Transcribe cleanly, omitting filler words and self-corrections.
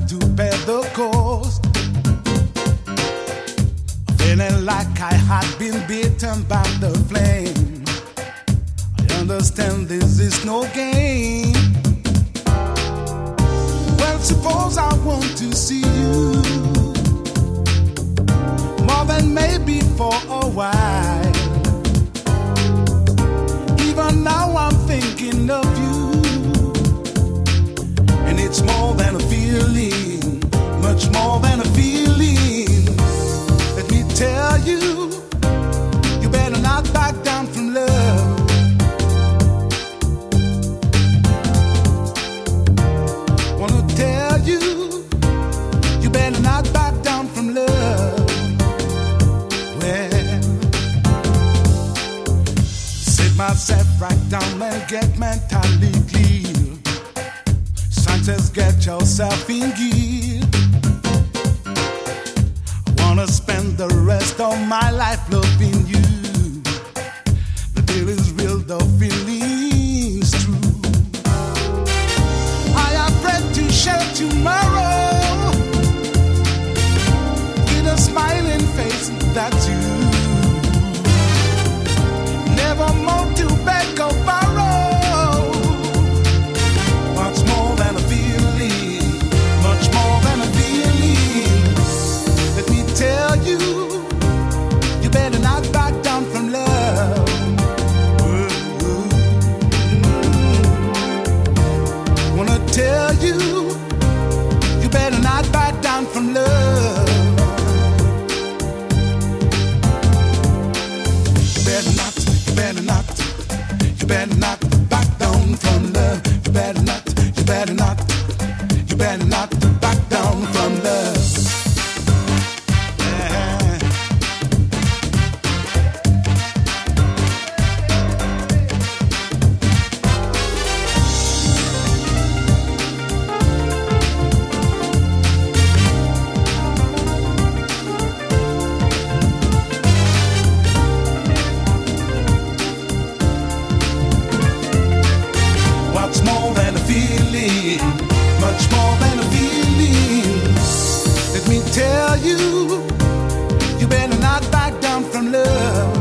to bear the cost. Feeling like I had been bitten by the flame. I understand this is no game. Well, suppose I want to see you more than maybe for a while. Even now I'm thinking of you, and it's more than a feeling, much more than a feeling. Let me tell you, you better not back down from love. Wanna tell you, you better not back down from love. Well, sit myself right down and get mentally clear. Sanchez, get yourself in gear. I wanna spend the rest of my life loving you. The deal is real, the feeling's true. I have read to share tomorrow with a smiling face, that's you. Never more to beg or borrow. Much more than a feeling, much more than a feeling. Let me tell you, you better not back down from love. Wanna tell you, you better not back down from love. You better not, you better not, you better not back down from love. You better not, you better not, you better not back down from love. Yeah. What's more than a feeling, much more than a feeling. Let me tell you, you better not back down from love.